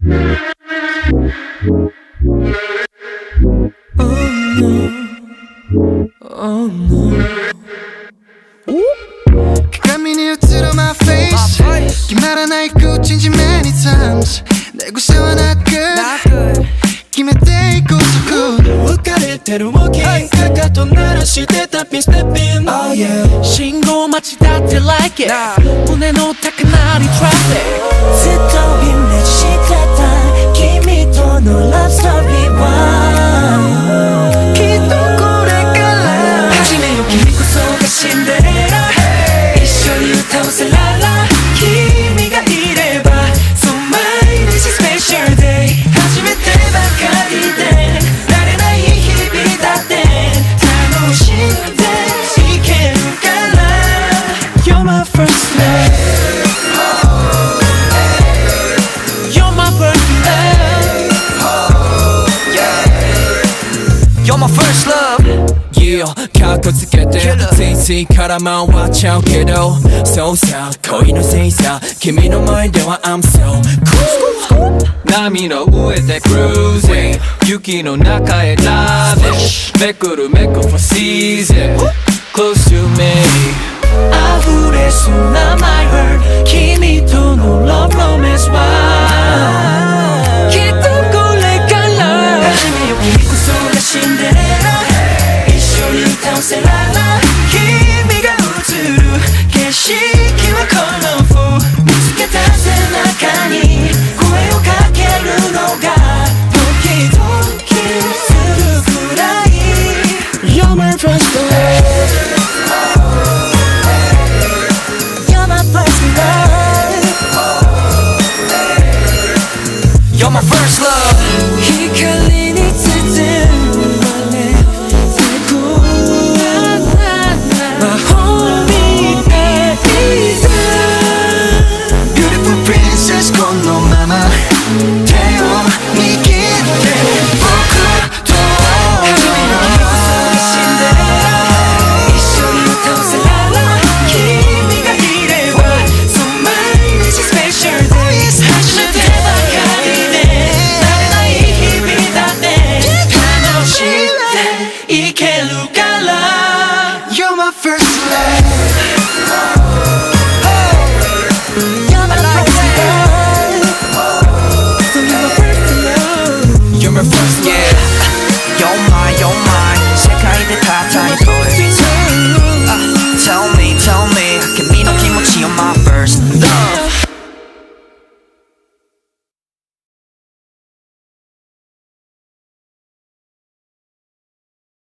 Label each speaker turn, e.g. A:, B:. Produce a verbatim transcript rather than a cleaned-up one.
A: Oh no.鏡に映る my face決まらない口に many times 寝癖はなく決めていこうそこ浮かれてる walking かかと鳴らしてタッピン stepping oh yeah 信号待ちだって like it 胸の高鳴り traffic ずっとイメージしてた君との love story はきっとこれから始めよう君こそがシンデレラ一緒に歌おうセララ君がいれば So my this is special day 初めてばかりで慣れない日々だって楽しんでいけるから You're my first love You're my first love You're my first love Yeah かっこつけてついついから回っちゃうけどそうさ恋のせいさ君の前では I'm so cool 波の上で cruising 雪の中へ diving めくるめく for season Close to me 溢れそうな my heart 君との love romance はきっとこれから始めよ君こそがシンデレラ歌おうセララ君が映る景色はこの風見つけた背中に声をかけるのがドキドキするくらい You're my first love You're my first love You're my first love